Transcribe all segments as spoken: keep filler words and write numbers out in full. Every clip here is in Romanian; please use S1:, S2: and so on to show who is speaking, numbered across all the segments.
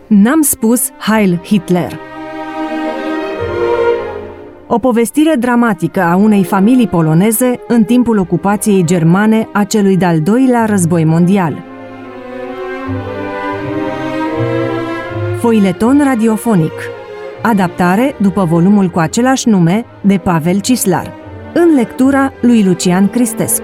S1: N-am spus Heil Hitler. O povestire dramatică a unei familii poloneze în timpul ocupației germane a celui de-al doilea război mondial. Foileton radiofonic. Adaptare după volumul cu același nume de Pavel Cislar. În lectura lui Lucian Cristescu.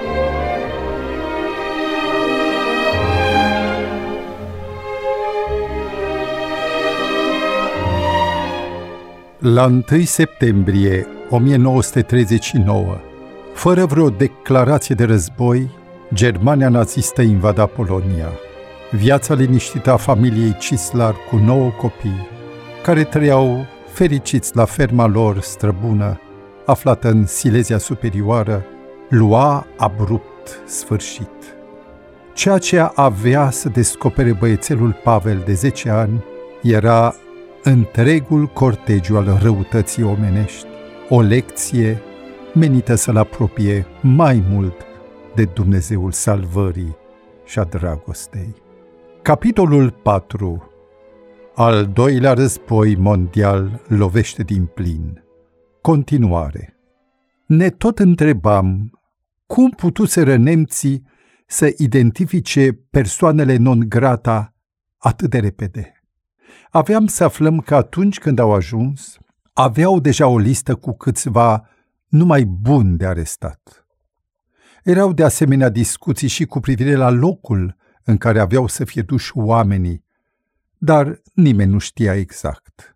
S2: La întâi septembrie o mie nouă sute treizeci și nouă, fără vreo declarație de război, Germania nazistă invada Polonia. Viața liniștită a familiei Cislar cu nouă copii, care trăiau fericiți la ferma lor străbună, aflată în Silezia Superioară, lua abrupt sfârșit. Ceea ce avea să descopere băiețelul Pavel de zece ani era întregul cortegiu al răutății omenești, o lecție menită să-l apropie mai mult de Dumnezeul salvării și a dragostei. Capitolul patru. Al doilea război mondial lovește din plin. Continuare. Ne tot întrebam cum putuseră nemții să identifice persoanele non grata atât de repede. Aveam să aflăm că atunci când au ajuns, aveau deja o listă cu câțiva numai buni de arestat. Erau de asemenea discuții și cu privire la locul în care aveau să fie duși oamenii, dar nimeni nu știa exact.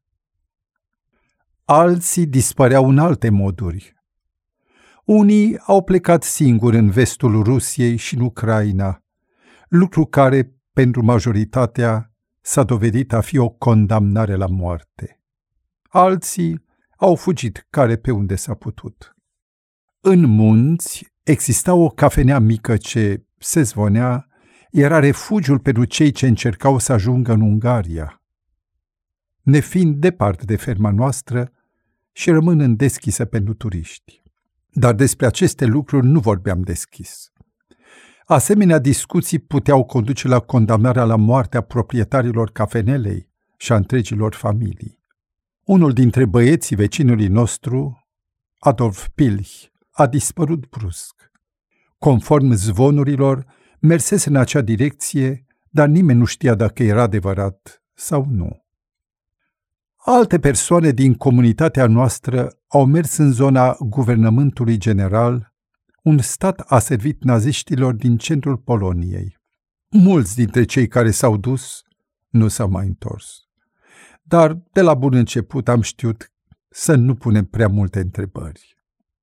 S2: Alții dispăreau în alte moduri. Unii au plecat singuri în vestul Rusiei și în Ucraina, lucru care, pentru majoritatea, s-a dovedit a fi o condamnare la moarte. Alții au fugit care pe unde s-a putut. În munți exista o cafenea mică ce, se zvonea, era refugiul pentru cei ce încercau să ajungă în Ungaria. Nefiind departe de ferma noastră și rămânând deschisă pentru turiști. Dar despre aceste lucruri nu vorbeam deschis. Asemenea discuții puteau conduce la condamnarea la moarte a proprietarilor cafenelei și a întregilor familii. Unul dintre băieții vecinului nostru, Adolf Pilch, a dispărut brusc. Conform zvonurilor, mersese în acea direcție, dar nimeni nu știa dacă era adevărat sau nu. Alte persoane din comunitatea noastră au mers în zona guvernământului general, un stat aservit naziștilor din centrul Poloniei. Mulți dintre cei care s-au dus nu s-au mai întors. Dar de la bun început am știut să nu punem prea multe întrebări.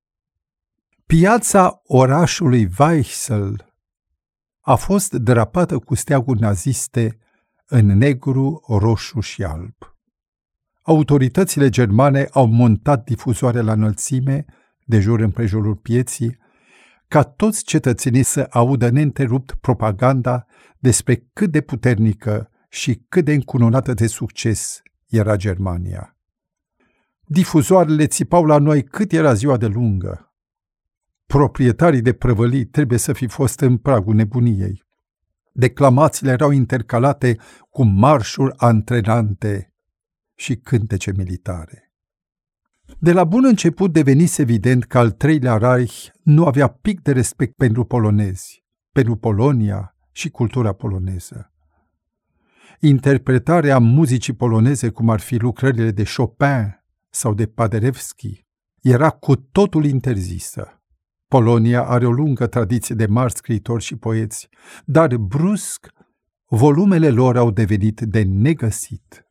S2: Piața orașului Weichsel a fost drapată cu steaguri naziste în negru, roșu și alb. Autoritățile germane au montat difuzoare la înălțime, de jur împrejurul pieții, ca toți cetățenii să audă neîntrerupt propaganda despre cât de puternică și cât de încununată de succes era Germania. Difuzoarele țipau la noi cât era ziua de lungă. Proprietarii de prăvălii trebuie să fi fost în pragul nebuniei. Declamațiile erau intercalate cu marșuri antrenante și cântece militare. De la bun început devenise evident că al treilea Reich nu avea pic de respect pentru polonezi, pentru Polonia și cultura poloneză. Interpretarea muzicii poloneze, cum ar fi lucrările de Chopin sau de Paderewski, era cu totul interzisă. Polonia are o lungă tradiție de mari scriitori și poeți, dar brusc volumele lor au devenit de negăsit.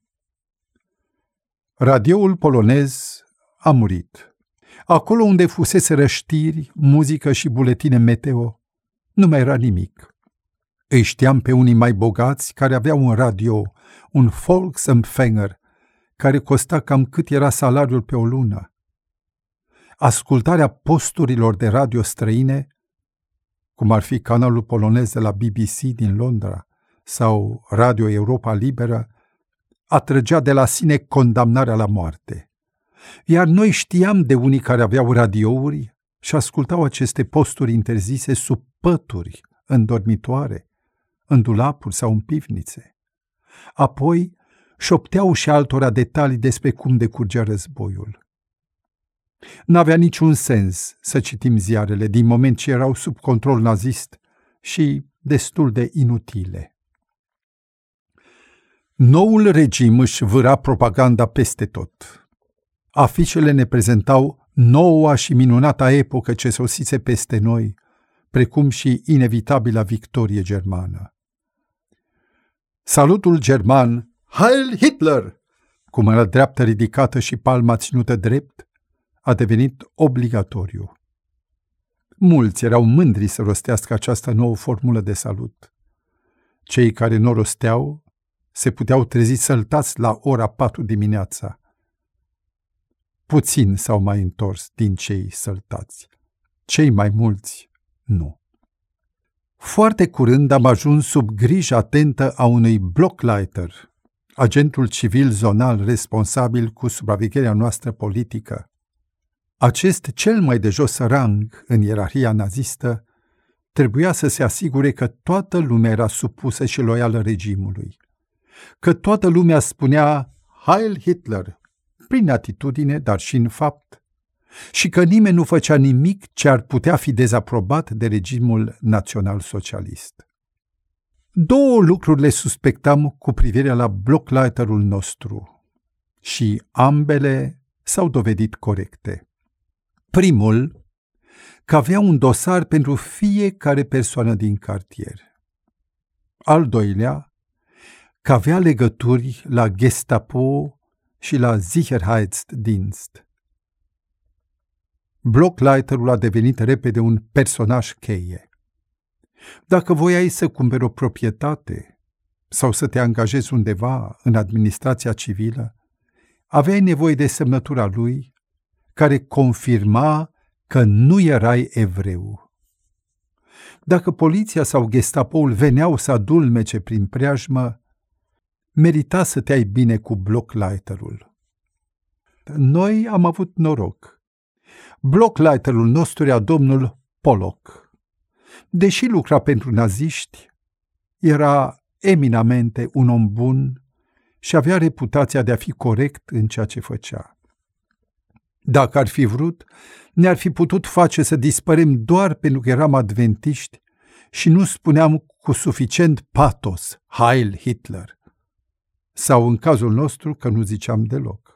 S2: Radioul polonez a murit. Acolo unde fuseseră știri, muzică și buletine meteo, nu mai era nimic. Îi știam pe unii mai bogați care aveau un radio, un Volksempfänger, care costa cam cât era salariul pe o lună. Ascultarea posturilor de radio străine, cum ar fi canalul polonez de la B B C din Londra sau Radio Europa Liberă, atrăgea de la sine condamnarea la moarte. Iar noi știam de unii care aveau radiouri și ascultau aceste posturi interzise sub pături, în dormitoare, în dulapuri sau în pivnițe. Apoi șopteau și altora detalii despre cum decurgea războiul. N-avea niciun sens să citim ziarele din moment ce erau sub control nazist și destul de inutile. Noul regim își vâra propaganda peste tot. Afișele ne prezentau noua și minunata epocă ce sosise peste noi, precum și inevitabila victorie germană. Salutul german, Heil Hitler, cu mâna dreaptă ridicată și palma ținută drept, a devenit obligatoriu. Mulți erau mândri să rostească această nouă formulă de salut. Cei care nu o rosteau se puteau trezi săltați la ora patru dimineața. Puțini s-au mai întors din cei săltați. Cei mai mulți nu. Foarte curând am ajuns sub grija atentă a unui Blockleiter, agentul civil zonal responsabil cu supravegherea noastră politică. Acest cel mai de jos rang în ierarhia nazistă trebuia să se asigure că toată lumea era supusă și loială regimului, că toată lumea spunea Heil Hitler, prin atitudine, dar și în fapt, și că nimeni nu făcea nimic ce ar putea fi dezaprobat de regimul național-socialist. Două lucruri le suspectam cu privire la Blockleiterul nostru și ambele s-au dovedit corecte. Primul, că avea un dosar pentru fiecare persoană din cartier. Al doilea, că avea legături la Gestapo și la Sicherheitsdienst. Blockleiterul a devenit repede un personaj cheie. Dacă voiai să cumperi o proprietate sau să te angajezi undeva în administrația civilă, aveai nevoie de semnătura lui, care confirma că nu erai evreu. Dacă poliția sau Gestapoul veneau să adulmece prin preajmă, merita să te ai bine cu Blockleiterul. Noi am avut noroc. Blockleiterul nostru era domnul Pollock. Deși lucra pentru naziști, era eminamente un om bun și avea reputația de a fi corect în ceea ce făcea. Dacă ar fi vrut, ne-ar fi putut face să dispărem doar pentru că eram adventiști și nu spuneam cu suficient patos Heil Hitler, sau în cazul nostru că nu ziceam deloc.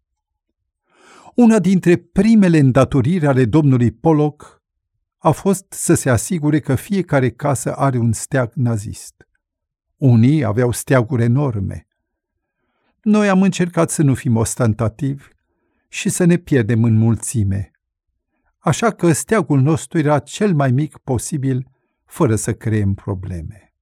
S2: Una dintre primele îndatoriri ale domnului Pollock a fost să se asigure că fiecare casă are un steag nazist. Unii aveau steaguri enorme. Noi am încercat să nu fim ostentativi și să ne pierdem în mulțime, așa că steagul nostru era cel mai mic posibil, fără să creăm probleme.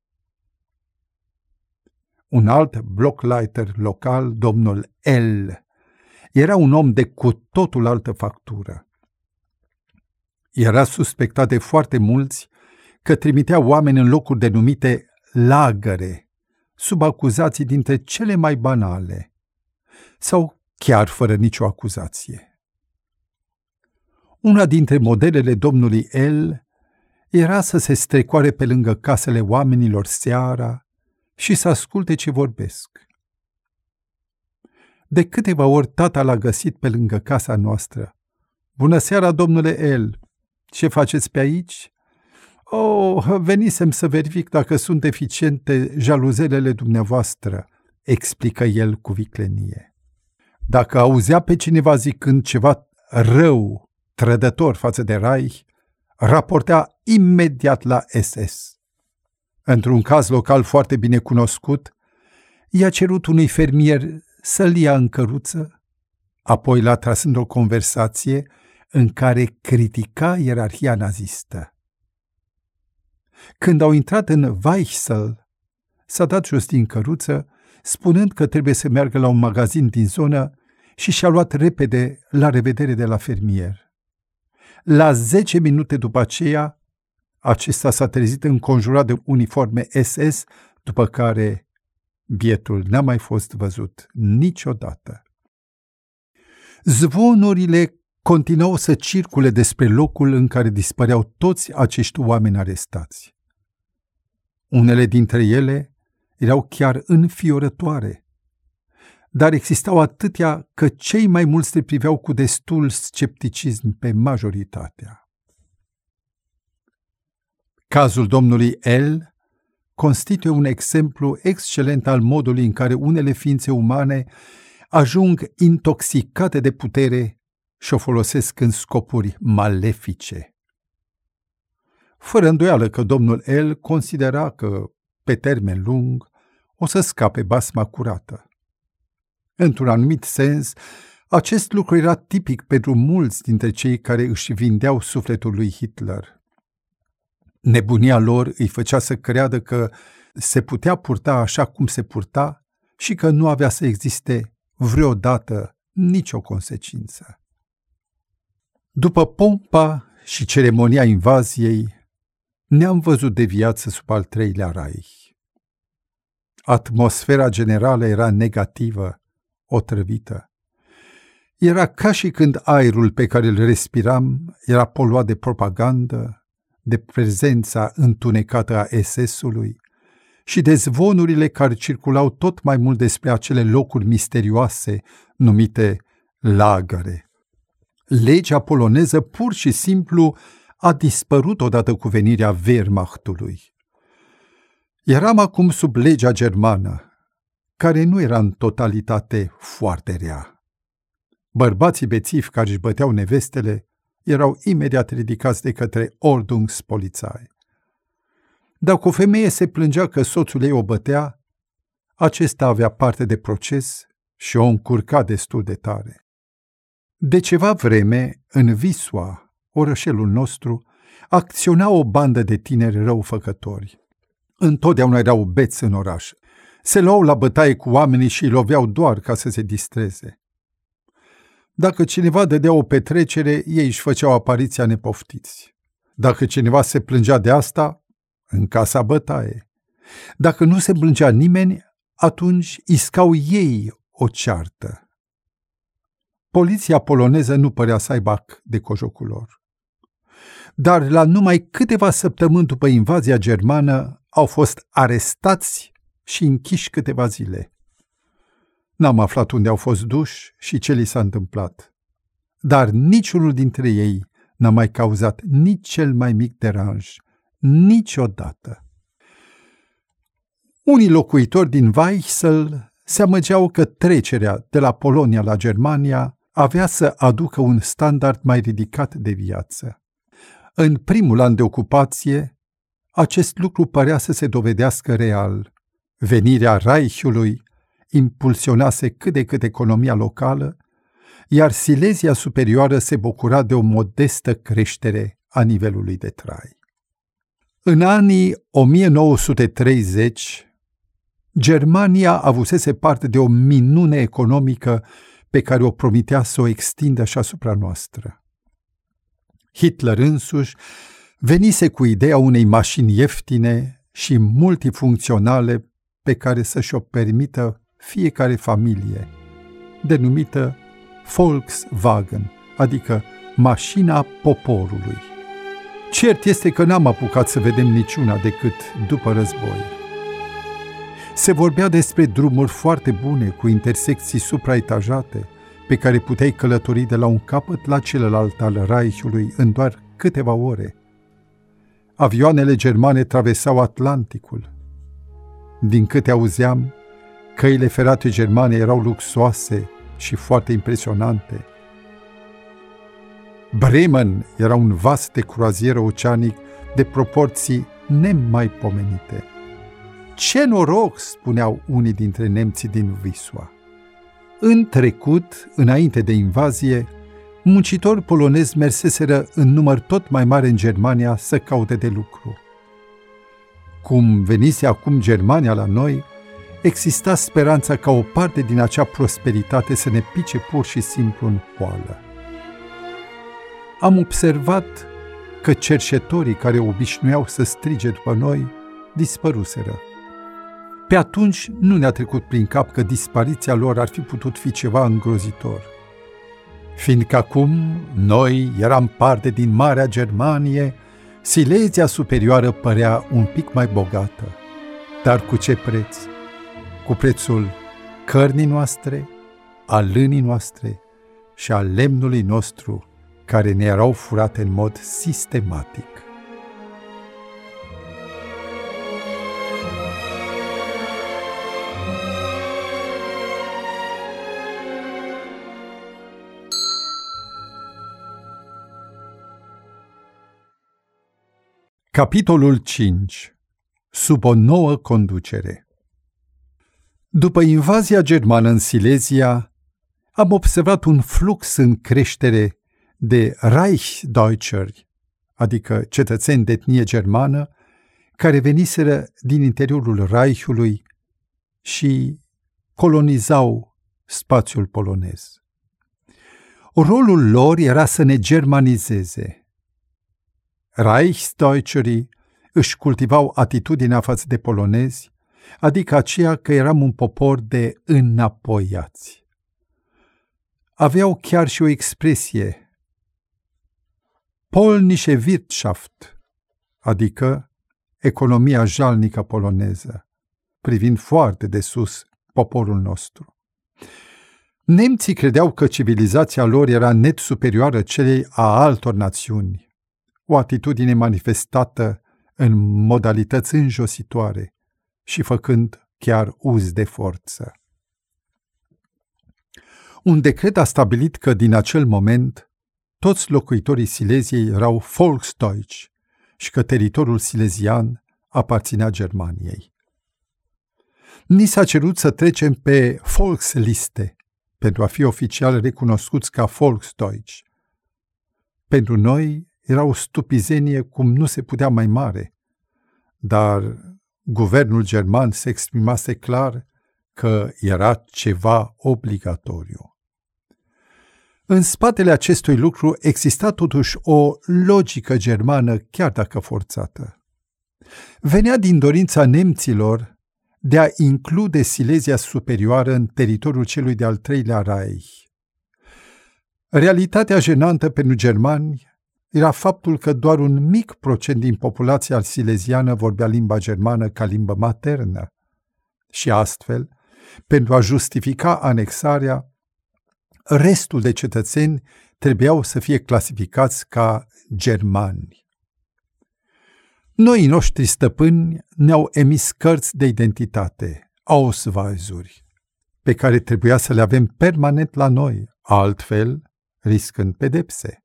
S2: Un alt Blockleiter local, domnul L., era un om de cu totul altă factură. Era suspectat de foarte mulți că trimitea oameni în locuri denumite lagăre, sub acuzații dintre cele mai banale, sau chiar fără nicio acuzație. Una dintre modelele domnului L. era să se strecoare pe lângă casele oamenilor seara și să asculte ce vorbesc. De câteva ori tata l-a găsit pe lângă casa noastră. Bună seara, domnule L. Ce faceți pe aici? Oh, venisem să verific dacă sunt eficiente jaluzelele dumneavoastră, explică el cu viclenie. Dacă auzea pe cineva zicând ceva rău, trădător față de Reich, raportea imediat la S S. Într-un caz local foarte bine cunoscut, i-a cerut unui fermier să-l ia în căruță, apoi l-a tras într-o conversație în care critica ierarhia nazistă. Când au intrat în Weichsel, s-a dat jos din căruță, spunând că trebuie să meargă la un magazin din zonă și și-a luat repede la revedere de la fermier. La zece minute după aceea, acesta s-a trezit înconjurat de uniforme S S, după care bietul n-a mai fost văzut niciodată. Zvonurile continuau să circule despre locul în care dispăreau toți acești oameni arestați. Unele dintre ele erau chiar înfiorătoare. dar existau atâtea că cei mai mulți le priveau cu destul scepticism pe majoritatea. Cazul domnului L. constituie un exemplu excelent al modului în care unele ființe umane ajung intoxicate de putere și o folosesc în scopuri malefice. Fără îndoială că domnul L. considera că, pe termen lung, o să scape basma curată. Într-un anumit sens, acest lucru era tipic pentru mulți dintre cei care își vindeau sufletul lui Hitler. Nebunia lor îi făcea să creadă că se putea purta așa cum se purta și că nu avea să existe vreodată nicio consecință. După pompa și ceremonia invaziei, ne-am văzut de viață sub al treilea rai. Atmosfera generală era negativă, otrăvită. Era ca și când aerul pe care îl respiram era poluat de propagandă, de prezența întunecată a S S-ului și de zvonurile care circulau tot mai mult despre acele locuri misterioase numite lagăre. Legea poloneză pur și simplu a dispărut odată cu venirea Wehrmachtului. Eram acum sub legea germană, care nu era în totalitate foarte rea. Bărbații bețivi care își băteau nevestele erau imediat ridicați de către Ordnungspolizei. Dacă o femeie se plângea că soțul ei o bătea, acesta avea parte de proces și o încurca destul de tare. De ceva vreme, în Wisła, orășelul nostru, acționa o bandă de tineri răufăcători. Întotdeauna erau beți în oraș. Se luau la bătaie cu oamenii și îi loveau doar ca să se distreze. Dacă cineva dădea o petrecere, ei își făceau apariția nepoftiți. Dacă cineva se plângea de asta, în casa bătaie. Dacă nu se plângea nimeni, atunci iscau ei o ceartă. Poliția poloneză nu părea să aibă ac de cojocul lor. Dar la numai câteva săptămâni după invazia germană au fost arestați și închiși câteva zile. N-am aflat unde au fost duși și ce li s-a întâmplat. Dar niciunul dintre ei n-a mai cauzat nici cel mai mic deranj, niciodată. Unii locuitori din Weichsel se amăgeau că trecerea de la Polonia la Germania avea să aducă un standard mai ridicat de viață. În primul an de ocupație, acest lucru părea să se dovedească real. Venirea Reichului impulsionase cât de cât economia locală, iar Silezia superioară se bucura de o modestă creștere a nivelului de trai. În anii o mie nouă sute treizeci, Germania avusese parte de o minune economică pe care o promitea să o extindă și asupra noastră. Hitler însuși venise cu ideea unei mașini ieftine și multifuncționale pe care să-și o permită fiecare familie, denumită Volkswagen, adică mașina poporului. Cert este că n-am apucat să vedem niciuna decât după război. Se vorbea despre drumuri foarte bune, cu intersecții supraetajate, pe care puteai călători de la un capăt la celălalt al Reichului în doar câteva ore. Avioanele germane traversau Atlanticul. Din câte auzeam, căile ferate germane erau luxoase și foarte impresionante. Bremen era un vas de croazieră oceanic de proporții nemaipomenite. Ce noroc, spuneau unii dintre nemții din Wisła. În trecut, înainte de invazie, muncitori polonezi merseseră în număr tot mai mare în Germania să caute de lucru. Cum venise acum Germania la noi, exista speranța ca o parte din acea prosperitate să ne pice pur și simplu în poală. Am observat că cerșetorii care obișnuiau să strige după noi dispăruseră. Pe atunci nu ne-a trecut prin cap că dispariția lor ar fi putut fi ceva îngrozitor. Fiindcă acum noi eram parte din Marea Germanie, Silezia superioară părea un pic mai bogată. Dar cu ce preț? Cu prețul cărnii noastre, a lânii noastre și a lemnului nostru, care ne erau furate în mod sistematic. Capitolul cinci. Sub o nouă conducere. După invazia germană în Silezia, am observat un flux în creștere de Reichsdeutscheri, adică cetățeni de etnie germană, care veniseră din interiorul Reichului și colonizau spațiul polonez. Rolul lor era să ne germanizeze. Reichsdeutscherii își cultivau atitudinea față de polonezi, adică aceea că eram un popor de înapoiați. Aveau chiar și o expresie, Polnische Wirtschaft, adică economia jalnică poloneză, privind foarte de sus poporul nostru. Nemții credeau că civilizația lor era net superioară celei a altor națiuni, o atitudine manifestată în modalități înjositoare și făcând chiar uz de forță. Un decret a stabilit că din acel moment toți locuitorii Sileziei erau Volksdeutsch și că teritoriul silezian aparținea Germaniei. Ni s-a cerut să trecem pe Volksliste pentru a fi oficial recunoscuți ca Volksdeutsch. Pentru noi era o stupizenie cum nu se putea mai mare, dar guvernul german se exprimase clar că era ceva obligatoriu. În spatele acestui lucru exista totuși o logică germană, chiar dacă forțată. Venea din dorința nemților de a include Silezia superioară în teritoriul celui de-al treilea Reich. Realitatea jenantă pentru germani era faptul că doar un mic procent din populația sileziană vorbea limba germană ca limbă maternă și astfel, pentru a justifica anexarea, restul de cetățeni trebuiau să fie clasificați ca germani. Noii noștri stăpâni ne-au emis cărți de identitate, Ausweisuri, pe care trebuia să le avem permanent la noi, altfel riscând pedepse.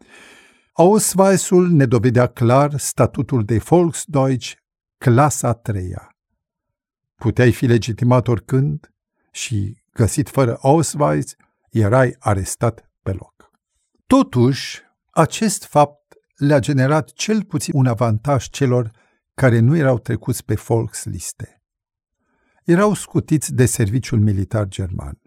S2: Ausweisul ne dovedea clar statutul de Volksdeutsch clasa a treia. Puteai fi legitimat oricând și, găsit fără Ausweis, erai arestat pe loc. Totuși, acest fapt le-a generat cel puțin un avantaj celor care nu erau trecuți pe Volksliste. Erau scutiți de serviciul militar german.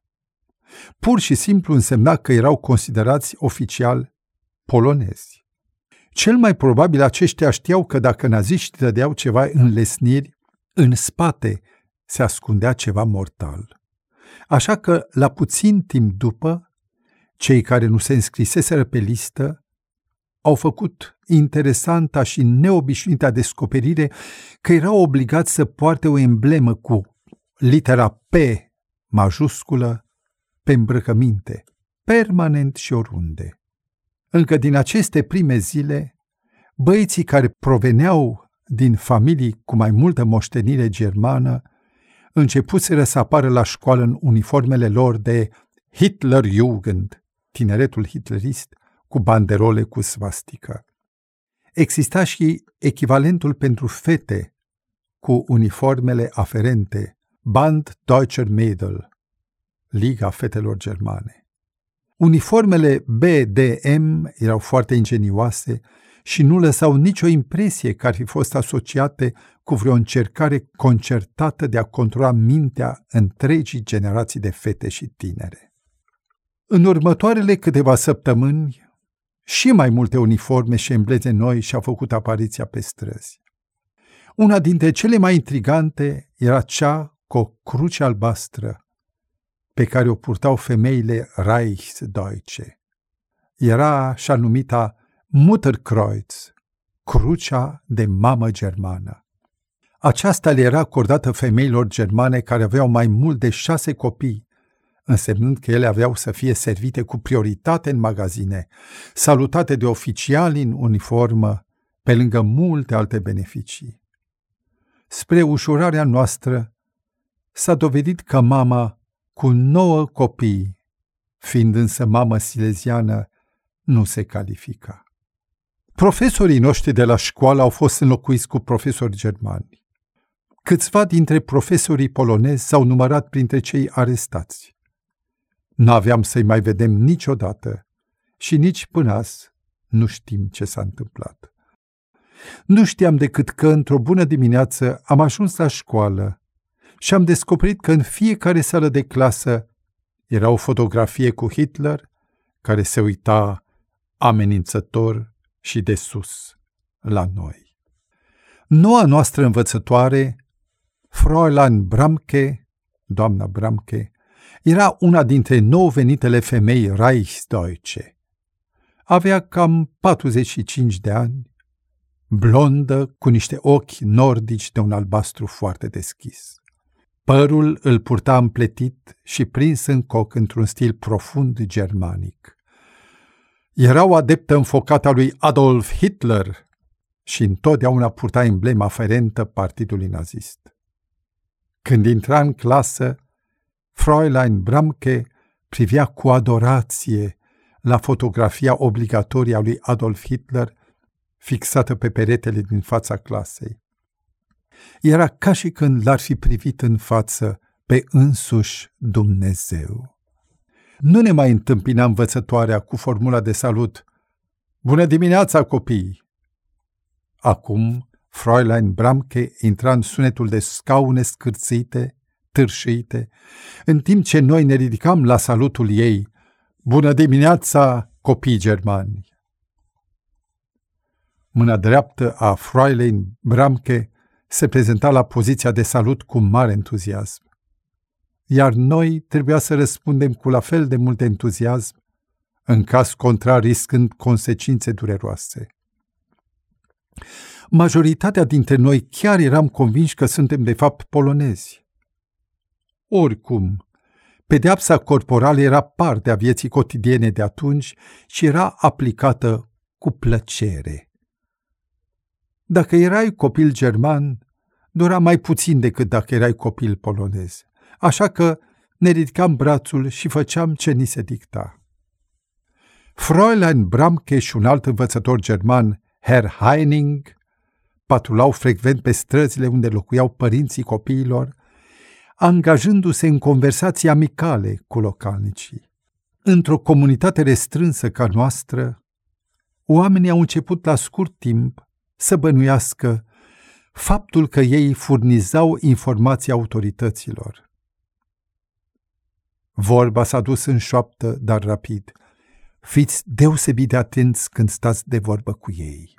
S2: Pur și simplu însemna că erau considerați oficial polonezi. Cel mai probabil aceștia știau că dacă naziștii dădeau ceva înlesniri, în spate se ascundea ceva mortal. Așa că, la puțin timp după, cei care nu se înscriseseră pe listă au făcut interesanta și neobișnuită descoperire că erau obligați să poarte o emblemă cu litera P majusculă pe îmbrăcăminte, permanent și oriunde. Încă din aceste prime zile, băieții care proveneau din familii cu mai multă moștenire germană începuseră să apară la școală în uniformele lor de Hitlerjugend, tineretul hitlerist, cu banderole cu svastică. Exista și echivalentul pentru fete cu uniformele aferente, Band Deutscher Mädel, Liga Fetelor Germane. Uniformele B D M erau foarte ingenioase și nu lăsau nicio impresie că ar fi fost asociate cu vreo încercare concertată de a controla mintea întregii generații de fete și tinere. În următoarele câteva săptămâni, și mai multe uniforme și embleme noi și-au făcut apariția pe străzi. Una dintre cele mai intrigante era cea cu o cruce albastră, pe care o purtau femeile Reichsdeutsche. Era așa numita Mutterkreuz, crucea de mamă germană. Aceasta le era acordată femeilor germane care aveau mai mult de șase copii, însemnând că ele aveau să fie servite cu prioritate în magazine, salutate de oficiali în uniformă, pe lângă multe alte beneficii. Spre ușurarea noastră, s-a dovedit că mama, cu nouă copii, fiind însă mamă sileziană, nu se califica. Profesorii noștri de la școală au fost înlocuiți cu profesori germani. Câțiva dintre profesorii polonezi s-au numărat printre cei arestați. N-aveam să-i mai vedem niciodată și nici până azi nu știm ce s-a întâmplat. Nu știam decât că într-o bună dimineață am ajuns la școală și am descoperit că în fiecare sală de clasă era o fotografie cu Hitler care se uita amenințător și de sus la noi. Noua noastră învățătoare, Fräulein Bramke, doamna Bramke, era una dintre nou venitele femei Reichsdeutsche. Avea cam patruzeci și cinci de ani, blondă, cu niște ochi nordici de un albastru foarte deschis. Părul îl purta împletit și prins în coc într-un stil profund germanic. Era o adeptă înfocată a lui Adolf Hitler și întotdeauna purta emblema aferentă partidului nazist. Când intra în clasă, Fräulein Bramke privea cu adorație la fotografia obligatorie a lui Adolf Hitler fixată pe peretele din fața clasei. Era ca și când l-ar fi privit în față pe însuși Dumnezeu. Nu ne mai întâmpina învățătoarea cu formula de salut: "Bună dimineața, copii!" Acum, Fräulein Bramke intra în sunetul de scaune scârțite, târșite, în timp ce noi ne ridicam la salutul ei: "Bună dimineața, copii germani!" Mâna dreaptă a Fräulein Bramke se prezenta la poziția de salut cu mare entuziasm, iar noi trebuia să răspundem cu la fel de mult entuziasm, în caz contrar riscând consecințe dureroase. Majoritatea dintre noi chiar eram convinși că suntem de fapt polonezi. Oricum, pedeapsa corporală era parte a vieții cotidiene de atunci și era aplicată cu plăcere. Dacă erai copil german, dura mai puțin decât dacă erai copil polonez, așa că ne ridicam brațul și făceam ce ni se dicta. Fräulein Bramke și un alt învățător german, Herr Heining, patrulau frecvent pe străzile unde locuiau părinții copiilor, angajându-se în conversații amicale cu localnicii. Într-o comunitate restrânsă ca noastră, oamenii au început la scurt timp să bănuiască faptul că ei furnizau informații autorităților. Vorba s-a dus în șoaptă, dar rapid: "Fiți deosebit de atenți când stați de vorbă cu ei."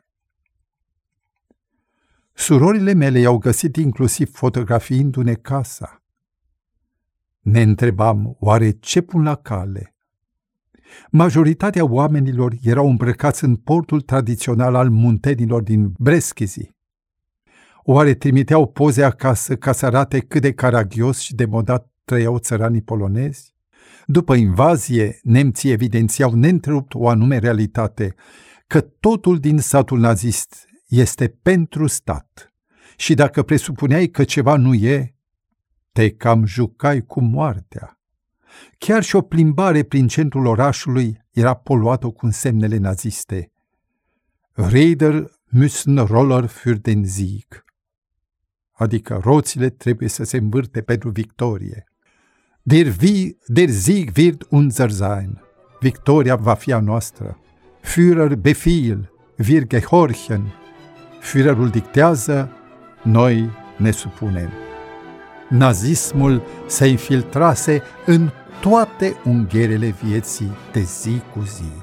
S2: Surorile mele i-au găsit inclusiv fotografiindu-ne casa. Ne întrebam, oare ce pun la cale? Majoritatea oamenilor erau îmbrăcați în portul tradițional al muntenilor din Breskezi. Oare trimiteau poze acasă ca să arate cât de caragios și demodat trăiau țăranii polonezi? După invazie, nemții evidențiau neîntrerupt o anume realitate, că totul din satul nazist este pentru stat și dacă presupuneai că ceva nu e, te cam jucai cu moartea. Chiar și o plimbare prin centrul orașului era poluată cu semnele naziste. Räder müssen Roller für den Sieg, adică roțile trebuie să se învârte pentru victorie. Der, wie, der Sieg wird unser sein. Victoria va fi a noastră. Führer Befehl, wir gehorchen. Führerul dictează, noi ne supunem. Nazismul se infiltrase în toate ungherele vieții de zi cu zi.